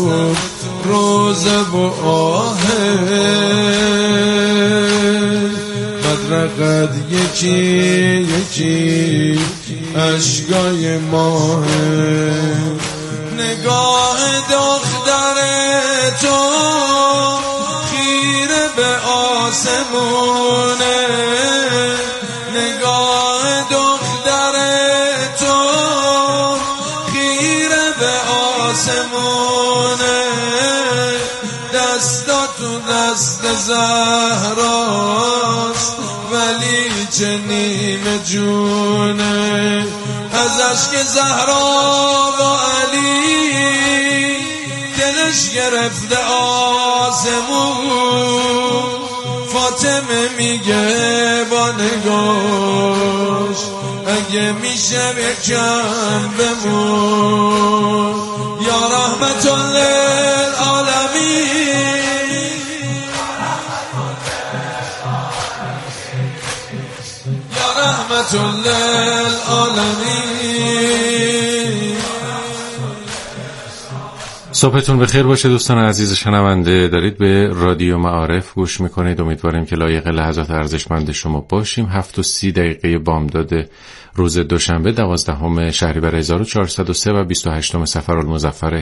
روزه و آهه بدرقد یکی اشکای ماهه نگاه دختر تو خیره به آسمونه نگاه دختر تو خیره به آسمونه دستا تو دست زهراست ولی چه نیمه جونه از اشک زهرا و علی دلش گرفته آسمون فاطمه میگه با نگاش اگه میشه یکم بمون یا رحمت للعالمین یا رحمت للعالمین. صبحتون بخیر باشه دوستان عزیز شنونده. دارید به رادیو معارف گوش میکنید. امیدواریم که لایق لحظات ارزشمند شما باشیم. 7:30 بامداد روز دوشنبه 12 شهریور 1403 و 28 صفرالمظفر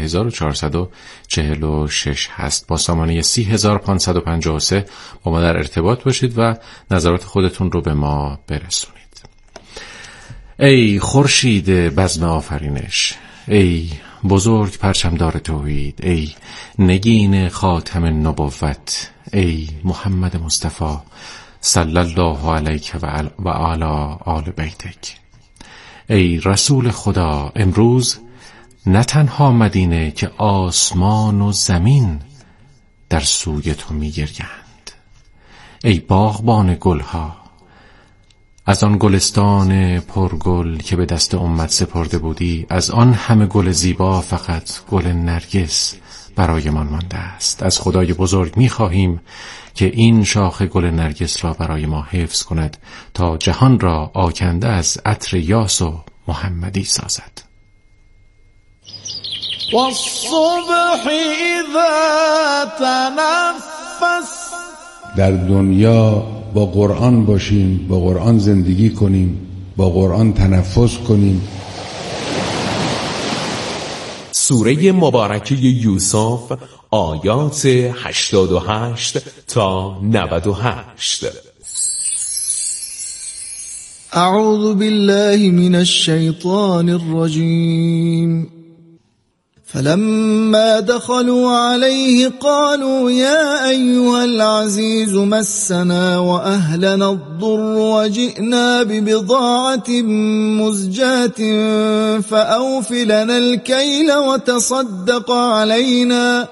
1446 هست. با سامانه 30553 با ما در ارتباط باشید و نظرات خودتون رو به ما برسونید. ای خورشید بزم آفرینش، ای بزرگ پرچمدار توحید، ای نگین خاتم نبوت، ای محمد مصطفی صلی الله علیک و علی آل بیتک. ای رسول خدا، امروز نه تنها مدینه که آسمان و زمین در سوی تو می‌گریند. ای باغبان گلها، از آن گلستان پرگل که به دست امت سپرده بودی، از آن همه گل زیبا فقط گل نرگس برایمان مانده است. از خدای بزرگ می‌خواهیم که این شاخه گل نرگس را برای ما حفظ کند تا جهان را آکنده از عطر یاس و محمدی سازد. والصبح اذا تنفس، در دنیا با قرآن باشیم، با قرآن زندگی کنیم، با قرآن تنفس کنیم. سوره مبارکه یوسف آیات 88 تا 98. اعوذ بالله من الشیطان الرجیم. فلما دخلوا عليه قالوا يا أيها العزيز مسنا وأهلنا الضر وجئنا ببضاعة مزجاة فأوف لنا الكيل وتصدق علينا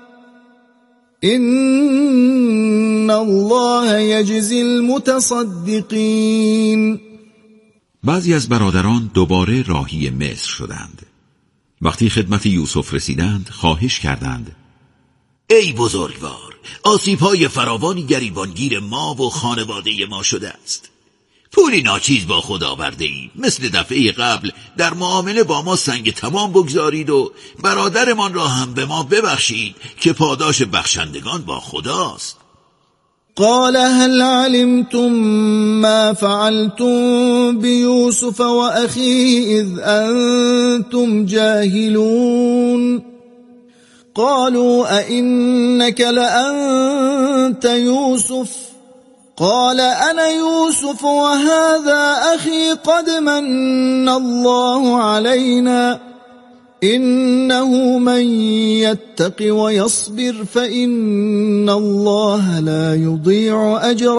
إن الله يجزي المتصدقين. بعضی از برادران دوباره راهی مصر شدند. وقتی خدمت یوسف رسیدند خواهش کردند: ای بزرگوار، آسیب‌های فراوانی گریبانگیر ما و خانواده ما شده است. پولی ناچیز با خود آورده ایم، مثل دفعه قبل در معامله با ما سنگ تمام بگذارید و برادرمان را هم به ما ببخشید که پاداش بخشندگان با خداست. قال هل علمتم ما فعلتم بيوسف وأخيه إذ أنتم جاهلون قالوا أئنك لأنت يوسف قال أنا يوسف وهذا أخي قد من الله علينا إنه من يتق ويصبر فإن الله لا يضيع أجر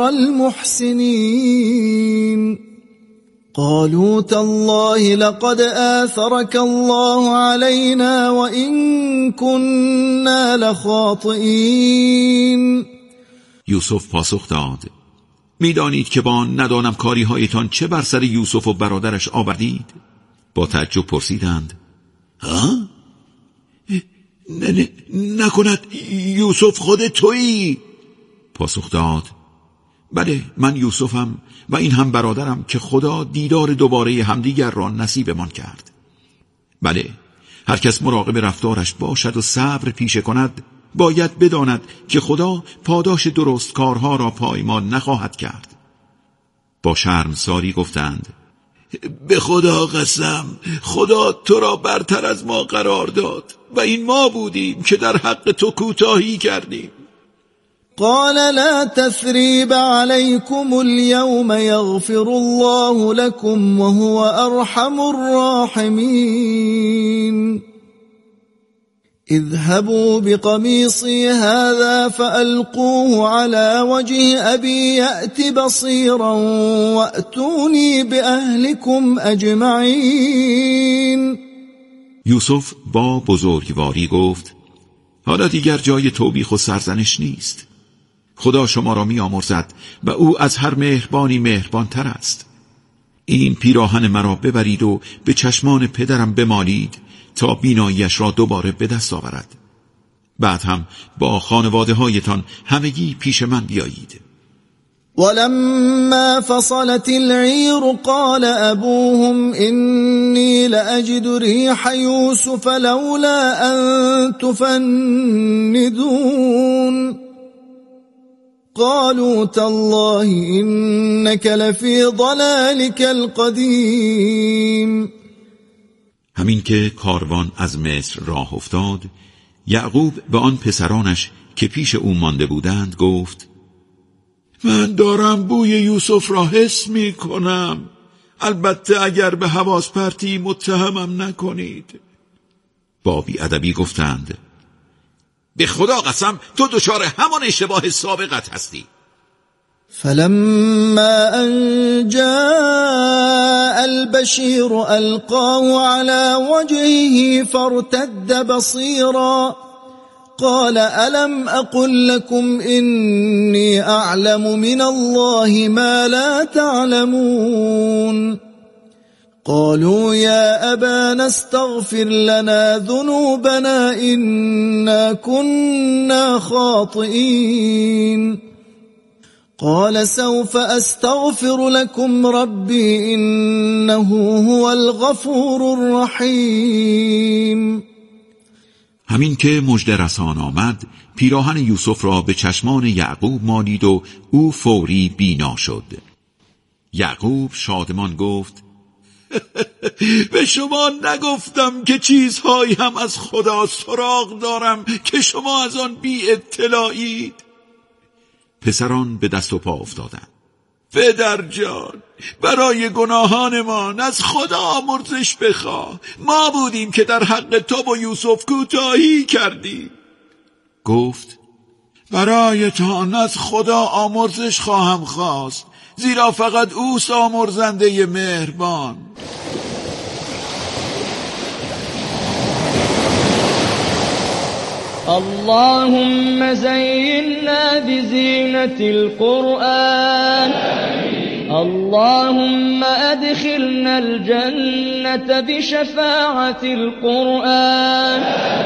المحسنين قالوا تالله لقد آثرك الله علينا وإن كنا لخاطئين. یوسف پاسخ داد: میدانید که با ندانم کاری هایتان چه بر سر یوسف و برادرش آوردید؟ با تعجب پرسیدند: ها؟ نکند یوسف خود تویی؟ پاسخ داد: بله، من یوسفم و این هم برادرم که خدا دیدار دوباره همدیگر را نصیبمان کرد. بله، هر کس مراقب رفتارش باشد و صبر پیشه کند، باید بداند که خدا پاداش درست کارها را پایمال نخواهد کرد. با شرمساری گفتند: به خدا قسم، خدا تو را برتر از ما قرار داد و این ما بودیم که در حق تو کوتاهی کردیم. قال لا تثريب عليكم اليوم يغفر الله لكم وهو أرحم الراحمين اذهبوا بقميصي هذا فألقوه على وجه أبي يأت بصيرا وأتوني بأهلكم أجمعين. یوسف با بزرگواری گفت: حالا دیگر جای توبیخ و سرزنش نیست. خدا شما را می آمرزد و او از هر مهربانی مهربانتر است. این پیراهن مرا ببرید و به چشمان پدرم بمالید تا بیناییش را دوباره به دست آورد. بعد هم با خانواده هایتان همگی پیش من بیایید. ولما فصلت العير قال أبوهم إني لأجد ريح يوسف لولا أن تفندون قالوا تالله إنك لفي ضلالك القديم. همین که کاروان از مصر راه افتاد، یعقوب به آن پسرانش که پیش او مانده بودند گفت: من دارم بوی یوسف را حس می کنم، البته اگر به حواس پرتی متهمم نکنید. با بی‌ادبی گفتند: به خدا قسم تو دچار همان اشتباه سابقت هستی. فلما أن جاء البشير ألقاه على وجهه فارتد بصيرا قال ألم أقل لكم إني أعلم من الله ما لا تعلمون قالوا يا أبانا استغفر لنا ذنوبنا إنا كنا خاطئين قال سوف أستغفر لكم ربي إنه هو الغفور الرحيم. همین که مژده رسان آمد، پیراهن یوسف را به چشمان یعقوب مالید و او فوری بینا شد. یعقوب شادمان گفت: به شما نگفتم که چیزهایی هم از خدا سراغ دارم که شما از آن بی اطلاعید؟ پسران به دست و پا افتادند. پدر جان، برای گناهانمان از خدا آمرزش بخواه، ما بودیم که در حق تو و یوسف کوتاهی کردیم. گفت: برایتان از خدا آمرزش خواهم خواست، زیرا فقط اوست آمرزنده مهربان. اللهم زينا بزينة القرآن اللهم أدخلنا الجنة بشفاعة القرآن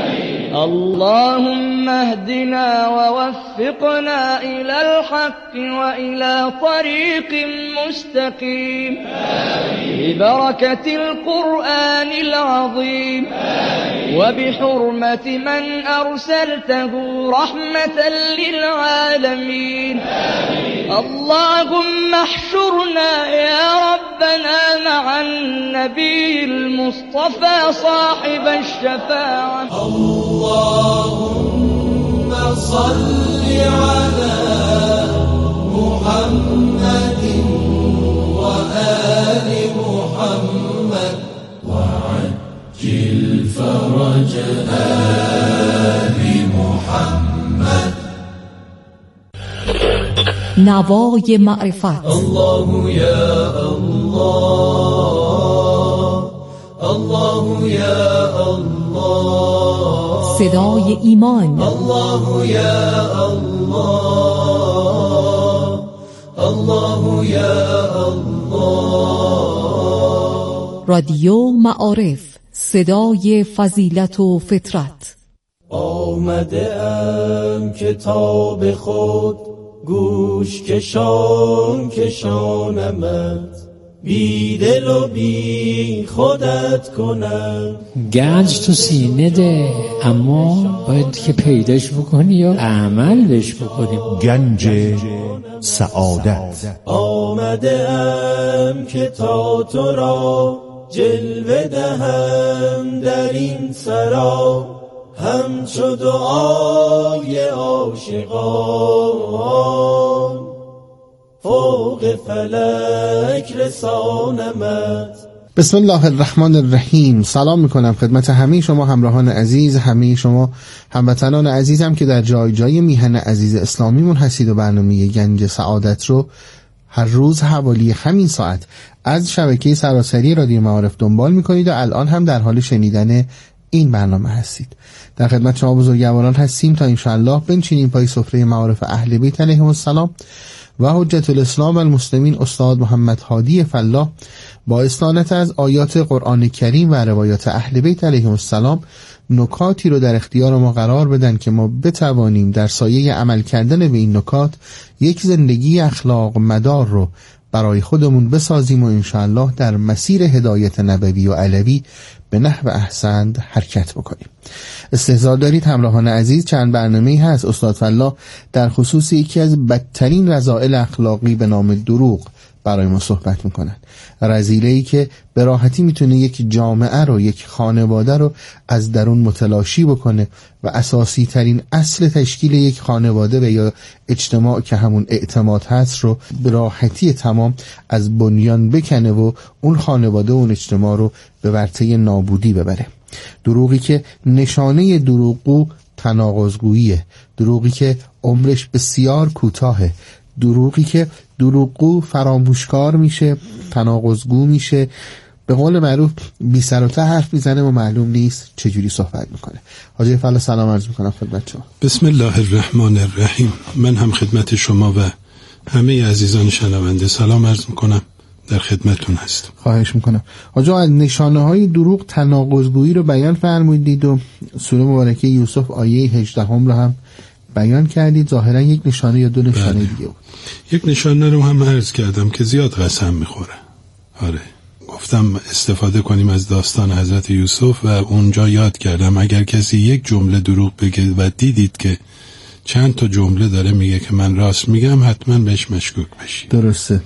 اللهم اهدنا ووفقنا إلى الحق وإلى طريق مستقيم ببركة القرآن العظيم وبحرمة من أرسلته رحمة للعالمين اللهم احشرنا يا ربنا مع النبي المصطفى صاحب الشفاعة اللهم صل على محمد وآل محمد وعجل فرج آل محمد. نوای معرفت. الله یا الله، الله یا الله، صدای ایمان. الله یا الله، الله یا الله. رادیو معارف، صدای فضیلت و فطرت. آمده ام کتاب خود گوش کشان کشانمت، بی دل و بی خودت کنم. گنج تو سینه ده، اما باید که پیداش بکنی و عمل بهش بکنیم. گنج سعادت. آمده ام که تا تو را جلوه دهم در این سرا، همچو دعای عاشقان فوق فلک رسانمت. بسم الله الرحمن الرحیم. سلام میکنم خدمت همه شما همراهان عزیز، همه شما هموطنان عزیزم که در جای جای میهن عزیز اسلامیمون هستید و برنامه گنج سعادت رو هر روز حوالی همین ساعت از شبکه سراسری رادیو معارف دنبال میکنید و الان هم در حال شنیدن این برنامه هستید. در خدمت شما بزرگواران هستیم تا انشاءالله بنشینیم پای سفره معارف اهل بیت علیهم السلام و حجت الاسلام المسلمین استاد محمد هادی فلاح با استعانت از آیات قرآن کریم و روایات اهل بیت علیهم السلام نکاتی رو در اختیار ما قرار بدن که ما بتوانیم در سایه عمل کردن به این نکات یک زندگی اخلاق مدار رو برای خودمون بسازیم و انشاءالله در مسیر هدایت نبوی و علوی به نحو احسن حرکت بکنیم. استحضار دارید همراهان عزیز، چند برنامه‌ای هست استاد فلاح در خصوص یکی از بدترین رذائل اخلاقی به نام دروغ برای ما صحبت میکنن. رذیله‌ای که به راحتی میتونه یک جامعه رو، یک خانواده رو از درون متلاشی بکنه و اساسی ترین اصل تشکیل یک خانواده و یا اجتماع که همون اعتماد هست رو به راحتی تمام از بنیان بکنه و اون خانواده و اون اجتماع رو به ورطه نابودی ببره. دروغی که نشانه دروغگو تناقض‌گوییه، دروغی که عمرش بسیار کوتاهه، دروغی که دروغگو فراموشکار میشه، تناقض‌گو میشه، به قول معروف بی سر و ته حرف میزنه و معلوم نیست چجوری صحبت میکنه. حاجی فلاح سلام عرض میکنم خدمت شما. بسم الله الرحمن الرحیم. من هم خدمت شما و همه عزیزان شنونده سلام عرض میکنم، در خدمتون هستم. خواهش میکنم. حاجی از نشانه های دروغ تناقض‌گویی رو بیان فرمودید و سوره مبارکه یوسف آیه 18 رو هم بیان کردید. ظاهرا یک نشانه یا دو نشانه دیگه بود. یک نشانه رو هم عرض کردم که زیاد قسم میخوره. آره، گفتم استفاده کنیم از داستان حضرت یوسف و اونجا یاد کردم اگر کسی یک جمله دروغ بگه و دیدید که چند تا جمله داره میگه که من راست میگم، حتما بهش مشکوک بشید. درسته.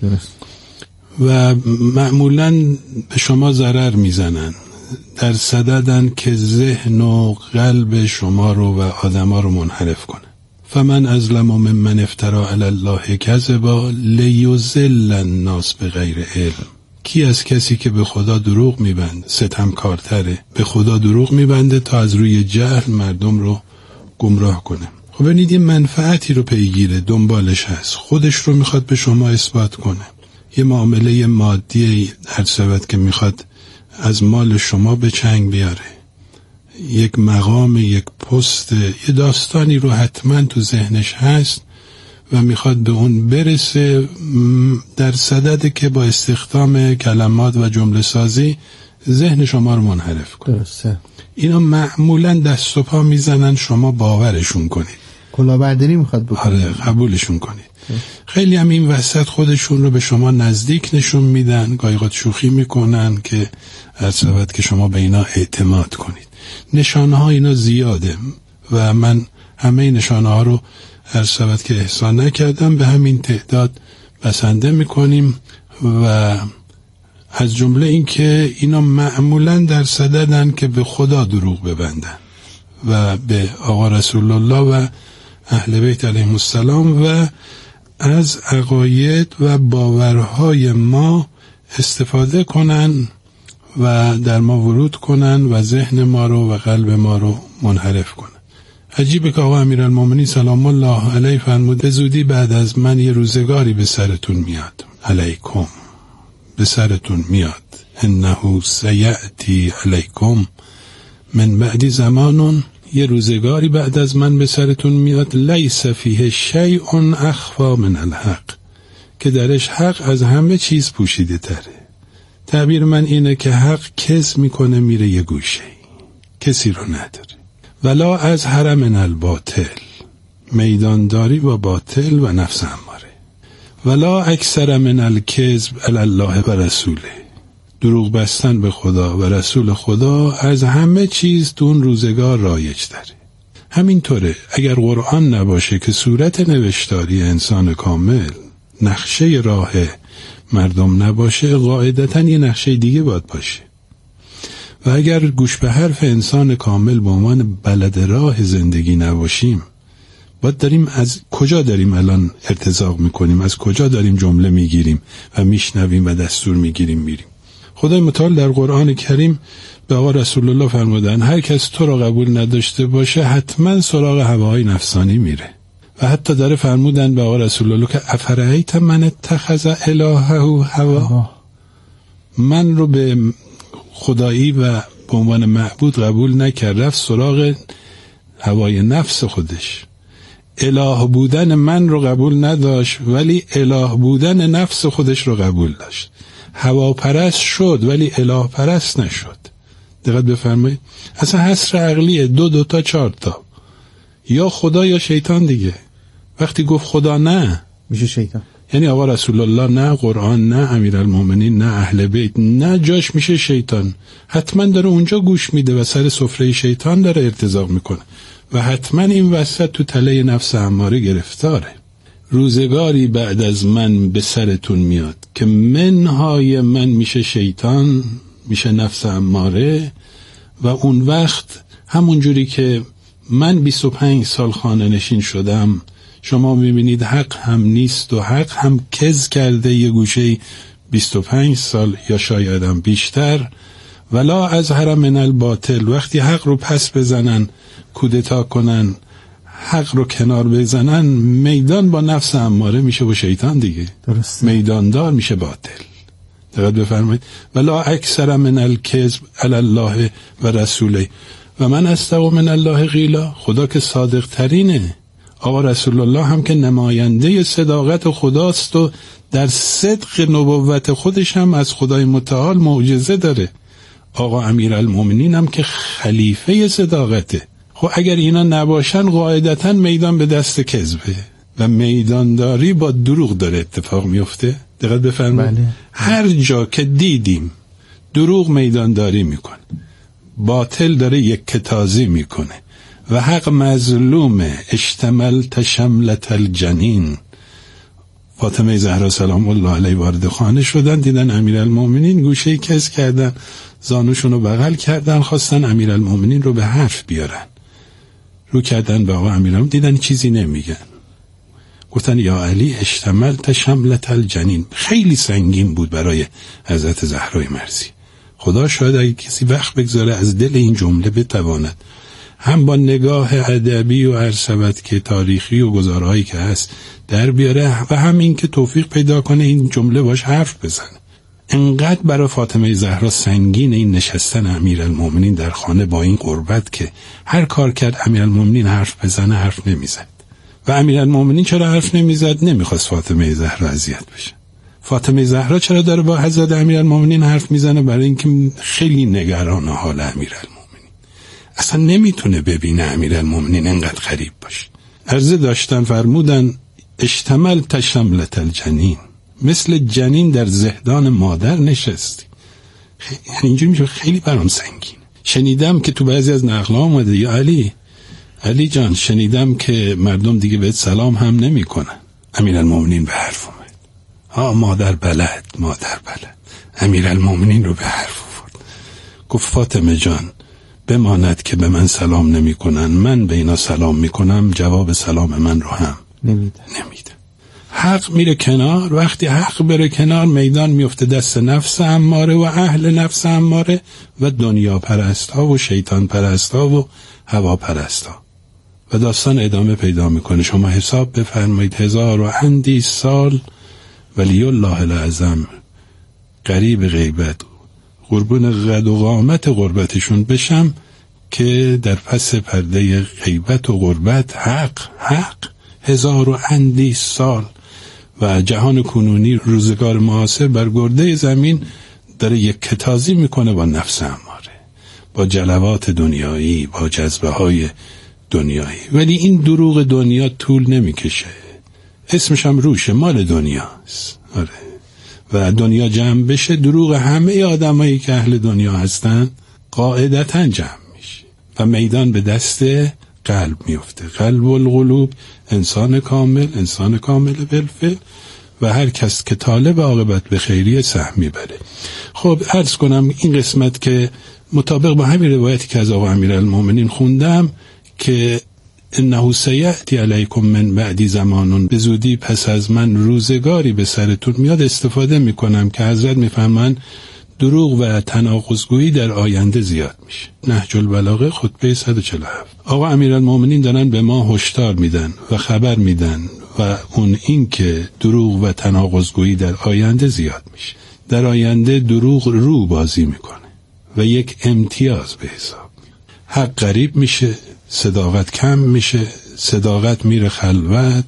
و معمولاً به شما ضرر میزنن، در صددن که ذهن و قلب شما رو و آدما رو منحرف کنه. فمن ازلم ممن افترا علی الله کذبا لیضل الناس بغیر علم. کی از کسی که به خدا دروغ میبنده ستمکارتره، به خدا دروغ میبنده تا از روی جهل مردم رو گمراه کنه. خب ببینید یه منفعتی رو پیگیره، دنبالش هست، خودش رو میخواد به شما اثبات کنه. یه معامله مادی هر شود که میخواد از مال شما به چنگ بیاره، یک مقام، یک پست، یه داستانی رو حتما تو ذهنش هست و میخواد به اون برسه، در صدده که با استخدام کلمات و جمله سازی ذهن شما رو منحرف کنه. درسته. اینا معمولا دست و پا میزنن شما باورشون کنید، کلاهبرداری میخواد بکنه. آره، قبولشون کنید. خیلی هم این وسط خودشون رو به شما نزدیک نشون میدن، گاهی اوقات شوخی میکنن که هر صورت که شما به اینا اعتماد کنید. نشانه ها اینا زیاده و من همه نشانه ها رو هر صورت که احسان نکردم به همین تعداد بسنده میکنیم و از جمله این که اینا معمولا در صددن که به خدا دروغ ببندن و به آقا رسول الله و اهل بیت علیهم السلام و از عقاید و باورهای ما استفاده کنن و در ما ورود کنن و ذهن ما رو و قلب ما رو منحرف کنن. عجیبه که آقا امیرالمومنین سلام الله علیه فرمود به زودی بعد از من یه روزگاری به سرتون میاد، علیکم، به سرتون میاد، انه سیأتی علیکم من بعد زمانون، یه روزگاری بعد از من به سرتون میاد، لیس فیه شیء اخفی من الحق، که درش حق از همه چیز پوشیده تره. تعبیر من اینه که حق کز میکنه میره یه گوشه، کسی رو نداره. ولا از حرم الباطل، میدانداری با باطل و نفس اماره. ولا اکثر من الکذب علی الله و رسوله. دروغ بستن به خدا و رسول خدا از همه چیز تو اون روزگار رایج تره. همینطوره اگر قرآن نباشه که صورت نوشتاری انسان کامل، نقشه راه مردم نباشه، قاعدتاً یه نقشه دیگه باید باشه. و اگر گوش به حرف انسان کامل به عنوان بلد راه زندگی نباشیم، باید داریم از کجا داریم الان ارتزاق میکنیم، از کجا داریم جمله میگیریم و میشنویم و دستور میگیریم میریم. خدای متعال در قرآن کریم به آقا رسول الله فرمودن هر کس تو را قبول نداشته باشه حتما سراغ هواهای نفسانی میره. و حتی داره فرمودن به آقا رسول الله که افرایت من اتخذ الهه هوا، من رو به خدایی و به عنوان معبود قبول نکرد، رفت سراغ هوای نفس خودش. اله بودن من رو قبول نداشت ولی اله بودن نفس خودش رو قبول داشت. هوا پرست شد ولی اله پرست نشد. دقت بفرمایید، اصلا حصر عقلیه، 2 تا 4 تا، یا خدا یا شیطان دیگه. وقتی گفت خدا نه میشه شیطان، یعنی آقا رسول الله نه، قرآن نه، امیرالمومنین نه، اهل بیت نه، جاش میشه شیطان. حتما داره اونجا گوش میده و سر سفره شیطان داره ارتزاق میکنه و حتما این وسط تو تله نفس اماره گرفتاره. روزگاری بعد از من به سرتون میاد که منهای من میشه شیطان، میشه نفس اماره، و اون وقت همون جوری که من 25 سال خانه نشین شدم، شما میبینید حق هم نیست و حق هم کز کرده یه گوشه 25 سال یا شاید هم بیشتر. ولا ازهر من الباطل، وقتی حق رو پس بزنن، کودتا کنن، حق رو کنار بزنن، میدان با نفس اماره میشه با شیطان دیگه. درسته. میداندار میشه باطل. دقت بفرمایید. ولا اکثر من الکذب علی الله و رسوله و من اصدق من الله قیلا، خدا که صادق ترینه. آقا رسول الله هم که نماینده صداقت خداست و در صدق نبوت خودش هم از خدای متعال معجزه داره. آقا امیرالمومنین هم که خلیفه صداقته. خب اگر اینا نباشن قاعدتاً میدان به دست کذبه و میدانداری با دروغ داره اتفاق میفته. دقت بفرمایید. بله. هر جا که دیدیم دروغ میدانداری میکنه، باطل داره یک کتازی میکنه و حق مظلومه. اشتملت شملت الجنین. فاطمه زهرا سلام الله علیها وارد خانه شدن، دیدن امیرالمومنین گوشه کز کردن، زانوشون رو بغل کردن، خواستن امیرالمومنین رو به حرف بیارن. رو کردن به آقا امیرالمومنین، دیدن چیزی نمیگن، گفتن یا علی اشتملت شملت الجنین. خیلی سنگین بود برای حضرت زهرای مرضی. خدا شاید اگه کسی وقت بگذاره از دل این جمله بتواند هم با نگاه ادبی و عرصبت که تاریخی و گزارهایی که هست در بیاره و هم این که توفیق پیدا کنه این جمله باش حرف بزنه. انقدر برای فاطمه زهرا سنگین این نشستن امیرالمومنین در خانه با این قربت که هر کار کرد امیرالمومنین حرف بزنه حرف نمیزد. و امیرالمومنین چرا حرف نمیزد؟ نمیخواست فاطمه زهرا اذیت بشه. فاطمه زهرا چرا داره با حضرت امیرالمومنین حرف میزنه؟ برای اینکه خیلی نگران حال امیرالمومنین، اصلا نمیتونه ببینه امیرالمومنین انقدر غریب باشه. عرضه داشتن فرمودن اشتملت شملت الجنین، مثل جنین در زهدان مادر نشستی. یعنی اینجوری میشه. خیلی برام سنگین. شنیدم که تو بعضی از نقل‌ها اومده یا علی جان شنیدم که مردم دیگه بهت سلام هم نمیکنن. امیرالمومنین به حرف اومد. مادر بلد. امیرالمومنین رو به حرف آورد. گفت فاطمه جان بماند که به من سلام نمی کنن، من به اینا سلام می کنم، جواب سلام من رو هم نمیده. حق میره کنار. وقتی حق بره کنار میدان میفته دست نفس اماره و اهل نفس اماره و دنیا پرست ها و شیطان پرست ها و هوا پرست ها و داستان ادامه پیدا میکنه. شما حساب بفرمایید 1000 سال ولی الله الاعظم قریب غیبت قربون قد و قامت غربتشون بشم که در پس پرده غیبت و غربت حق 1000 سال و جهان کنونی روزگار معاصر بر گرده زمین داره یک کتازی میکنه با نفس اماره، با جلوات دنیایی، با جذبه های دنیایی. ولی این دروغ دنیا طول نمیکشه. اسمش هم روشه، مال دنیاست. آره. و دنیا جمع بشه، دروغ همه آدمایی که اهل دنیا هستن قاعدتاً جمع میشه و میدان به دست قلب میفته. قلب القلوب، انسان کامل بالفعل و هر کس که طالب عاقبت به خیریه سهم میبره. خب عرض کنم این قسمت که مطابق با همین روایتی که از آقا امیرالمومنین خوندم که انه سیأتی علیکم من بعدی زمانون، به زودی پس از من روزگاری به سرتون میاد، استفاده میکنم که حضرت میفرمان دروغ و تناقض‌گویی در آینده زیاد میشه. نهج البلاغه خطبه 147. آقا امیرالمومنین دارن به ما هشدار میدن و خبر میدن و اون این که دروغ و تناقض‌گویی در آینده زیاد میشه. در آینده دروغ رو بازی میکنه و یک امتیاز به حساب میاد. حق غریب میشه، صداقت کم میشه، صداقت میره خلوت،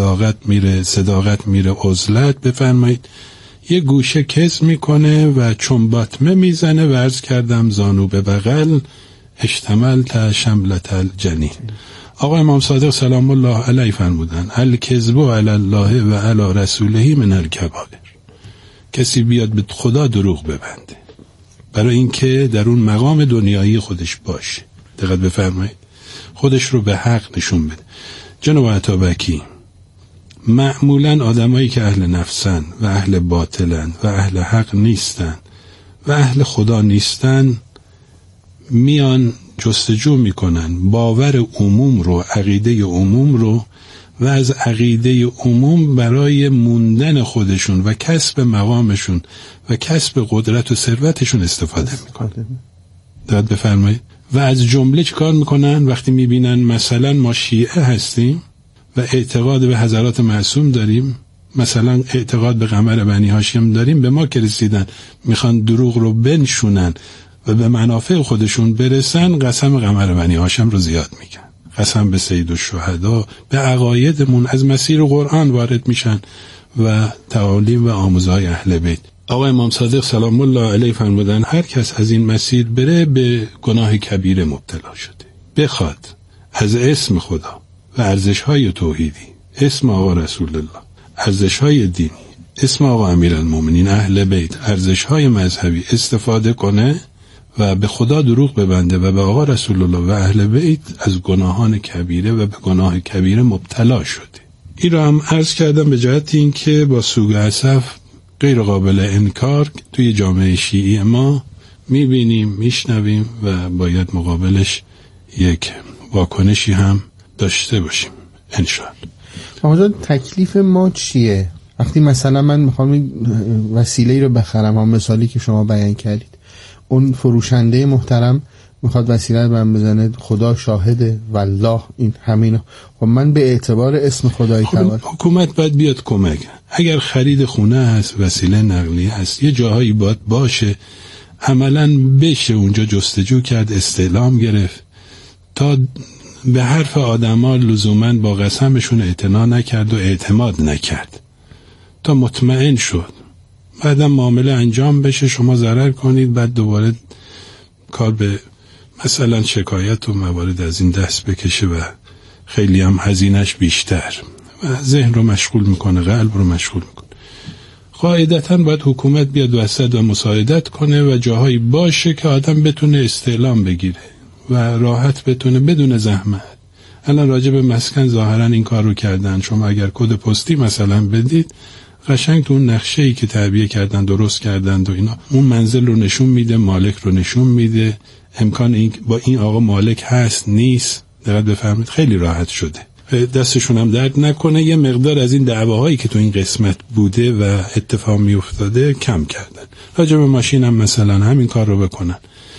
صداقت میره عزلت. بفرمایید یه گوشه کز میکنه و چنباتمه میزنه و عرض کردم زانو به بغل اشتملت شملت الجنین. آقا امام صادق سلام الله علیه فرمودن الکذب علی الله و علی رسوله من الکبائر. کسی بیاد به خدا دروغ ببنده برای اینکه در اون مقام دنیایی خودش باشه، دقت بفرمایید، خودش رو به حق نشون بده. جناب عطابکی، معمولاً آدمایی که اهل نفسن و اهل باطلن و اهل حق نیستن و اهل خدا نیستن میان جستجو میکنن باور عموم رو، عقیده عموم رو و از عقیده عموم برای موندن خودشون و کسب مقامشون و کسب قدرت و ثروتشون استفاده میکنن. دقت بفرمایید. و از جمله چه کار میکنن؟ وقتی میبینن مثلا ما شیعه هستیم و اعتقاد به حضرات معصوم داریم، مثلا اعتقاد به قمر بنی هاشم داریم، به ما که رسیدن میخوان دروغ رو بنشونن و به منافع خودشون برسن، قسم قمر بنی هاشم رو زیاد میگن، قسم به سید الشهدا، به عقایدمون از مسیر قرآن وارد میشن و تعالیم و آموزهای اهل بیت. آقا امام صادق سلام الله علیه فرمودن هر کس از این مسیر بره به گناه کبیره مبتلا شده. بخواد از اسم خدا و ارزش‌های توحیدی، اسم آقا رسول الله، ارزش‌های دینی، اسم آقا امیرالمومنین اهل بیت، ارزش‌های مذهبی استفاده کنه و به خدا دروغ ببنده و به آقا رسول الله و اهل بیت، از گناهان کبیره و به گناه کبیره مبتلا شده. این را هم عرض کردم به جهت این که با سوگ اسف غیر قابل انکار توی جامعه شیعی ما میبینیم، میشنویم و باید مقابلش یک واکنشی هم داشته باشیم انشاءالله. آقا تکلیف ما چیه؟ وقتی مثلا من میخوام وسیله‌ای رو بخرم، هم مثالی که شما بیان کردید، اون فروشنده محترم میخواد وسیله رو من بزنه، خدا شاهده والله این همینو، خب من به اعتبار اسم خدای تعالی حکومت باید بیاد کمک. اگر خرید خونه هست، وسیله نقلیه هست، یه جاهایی باید باشه عملاً بشه اونجا جستجو کرد، استعلام گرفت تا به حرف آدما لزوماً با قسمشون اعتنا نکرد و اعتماد نکرد تا مطمئن شد، بعدم معامله انجام بشه، شما ضرر کنید، بعد دوباره کار به مثلا شکایت و موارد از این دست بکشه و خیلی هم هزینه‌اش بیشتر و ذهن رو مشغول میکنه، قلب رو مشغول میکنه. قاعدتاً باید حکومت بیاد وسط و مساعدت کنه و جاهایی باشه که آدم بتونه استعلام بگیره و راحت بتونه بدون زحمت. الان راجع به مسکن ظاهرا این کار رو کردن، شما اگر کد پستی مثلا بدید قشنگ تو اون نقشه‌ای که تعبیه کردن درست کردن و اینا اون منزل رو نشون میده، مالک رو نشون میده، امکان این با این آقا مالک هست نیست، دقت بفرمایید، خیلی راحت شده. دستشون هم درد نکنه، یه مقدار از این دعواهایی که تو این قسمت بوده و اتفاق میافتاده کم کردن. راجع به ماشین هم مثلا همین کار رو بکنن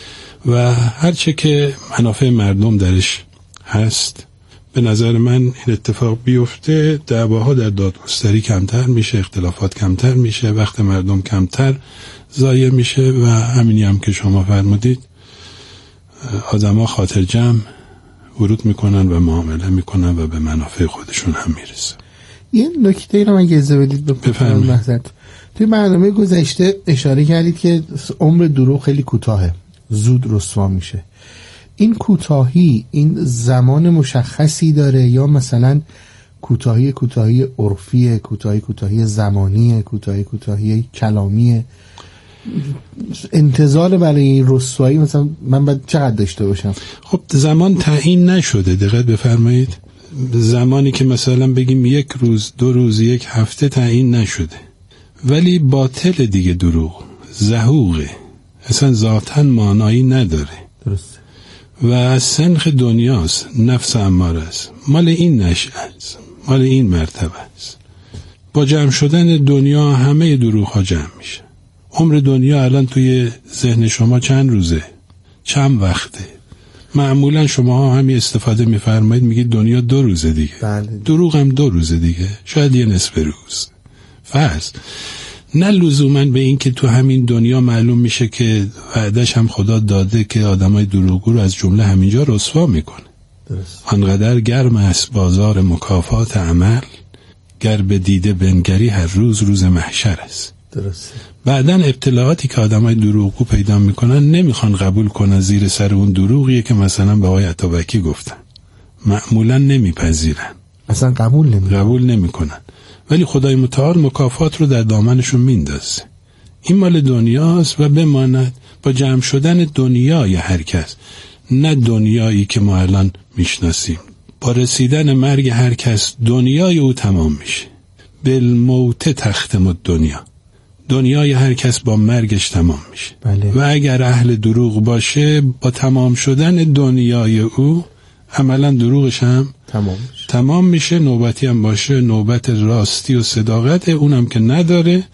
و هرچه که منافع مردم درش هست به نظر من این اتفاق بیفته، دعواها در دادگستری کمتر میشه، اختلافات کمتر میشه، وقت مردم کمتر ضایع میشه و همینی هم که شما فرمودید، آدما خاطر جمع ورود میکنن و معامله میکنن و به منافع خودشون هم میرسن. یه نکته رو اگه اجازه بدید بفرمایید. توی برنامه گذشته اشاره کردید که عمر دروغ خیلی کوتاهه، زود رسوا میشه. این کوتاهی این زمان مشخصی داره یا مثلا کوتاهی عرفی، کوتاهی زمانی، کوتاهی کلامی. انتظار برای این رسوایی مثلا من باید چقدر داشته باشم؟ خب زمان تعیین نشده، دقت بفرمایید. زمانی که مثلا بگیم 1 روز 2 روز 1 هفته تعیین نشده، ولی باطل دیگه، دروغ زهوقه، اصلا ذاتاً معنایی نداره. درسته. و از سنخ دنیاست، نفس اماره است، مال این نشأه است، مال این مرتبه است. با جمع شدن دنیا همه دروغ ها جمع میشه. عمر دنیا الان توی ذهن شما چند روزه؟ چند وقته؟ معمولا شما ها همین استفاده میفرمایید، میگید دنیا 2 روزه دیگه. بله. دروغ هم 2 روزه دیگه، شاید یه نصف روز. فرض نه لزوما به این که تو همین دنیا معلوم میشه که وعدش هم خدا داده که آدمای دروغگو رو از جمله همینجا رسوا میکنه. درست. آنقدر گرم است بازار مکافات عمل، گر به دیده بنگری هر روز روز محشر است. درسته. بعدن ابتلاعاتی که آدمای دروغگو پیدا میکنن نمیخوان قبول کنن زیر سر اون دروغیه که مثلا به آقای عطابکی گفتن، معمولا نمیپذیرن، اصلا قبول نمیکنن. ولی خدای متعال مکافات رو در دامنشون میندازه. این مال دنیاست و بماند با جمع شدن دنیای هر کس، نه دنیایی که ما الان میشناسیم. با رسیدن مرگ هر کس دنیای او تمام میشه. بالموت تختم الدنیا، دنیای هر کس با مرگش تمام میشه. بله. و اگر اهل دروغ باشه با تمام شدن دنیای او عملا دروغش هم تمام میشه. نوبتی هم باشه نوبت راستی و صداقت اونم که نداره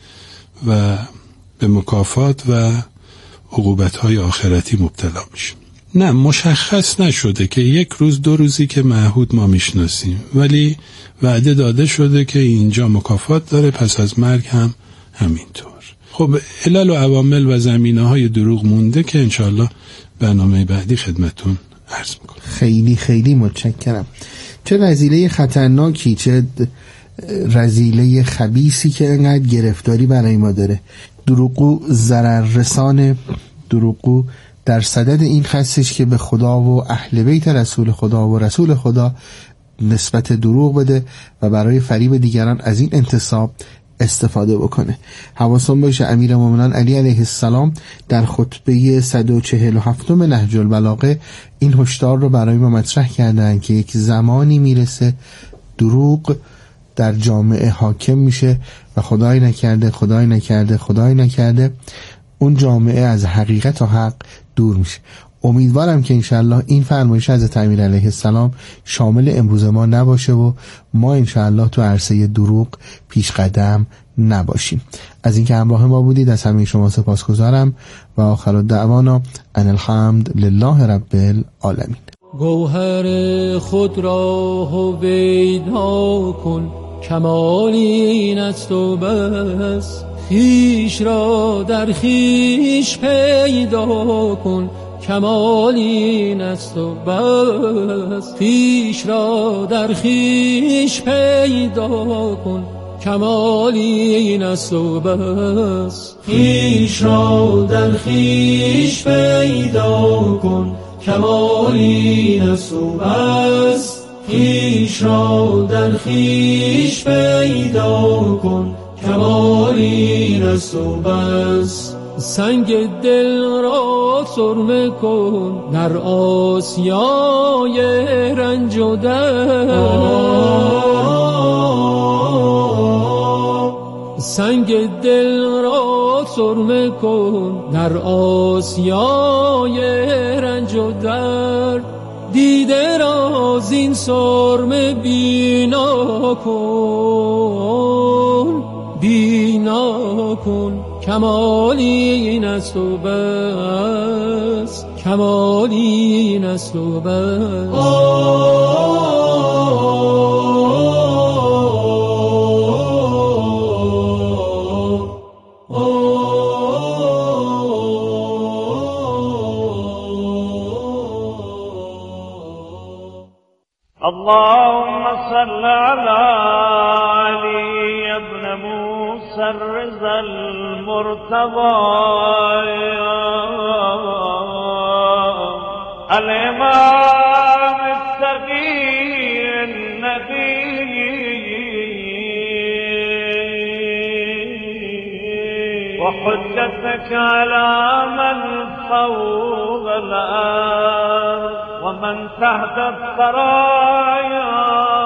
و به مکافات و عقوبت‌های آخرتی مبتلا میشه. نه، مشخص نشده که 1 روز 2 روزی که معهود ما میشناسیم، ولی وعده داده شده که اینجا مکافات داره، پس از مرگ هم همینطور. خب علل و عوامل و زمینه‌های دروغ مونده که انشالله برنامه بعدی خدمتون عرض میکنم. خیلی خیلی متشکرم. چه رذیله خطرناکی، چه رذیله خبیثی که انقدر گرفتاری برای ما داره. دروغگو ضرر رسانه، دروغگو در صدد این هستش که به خدا و اهل بیت رسول خدا و رسول خدا نسبت دروغ بده و برای فریب دیگران از این انتصاب استفاده بکنه. حواسون باشه امیرالمومنین علی علیه السلام در خطبه 147 نهج البلاغه این هشدار رو برای ما مطرح کردن که یک زمانی میرسه دروغ در جامعه حاکم میشه و خدای نکرده اون جامعه از حقیقت و حق دور میشه. امیدوارم که انشالله این فرمایش حضرت امیر علیه السلام شامل امروز ما نباشه و ما انشالله تو عرصه دروغ پیش قدم نباشیم. از اینکه همراه ما بودید از همه شما سپاسگزارم و آخر الدعوانا ان الحمد لله رب العالمین. گوهر خود را هویدا کن، کمال این است و بس. خویش را در خویش پیدا کن، کمال این است و بس. خویش را در خویش پیدا کن، کمال این است و بس. خویش را در خویش پیدا کن، کمال این است و بس. خویش را در خویش پیدا کن، کمال این است و بس. سنگ دل را سرمه کن در آسیای رنج و درد. سنگ دل را سرمه کن در آسیای رنج و درد. دیده را زین سرمه بینا کن، بینا کن، کمالی این است و بس، کمالی این است و بس. اللهم صل على علي ابن موسى الرضا المرتضى الإمام التقي النبي وحجتك على من فوق الأرض ومن تحت الثرايا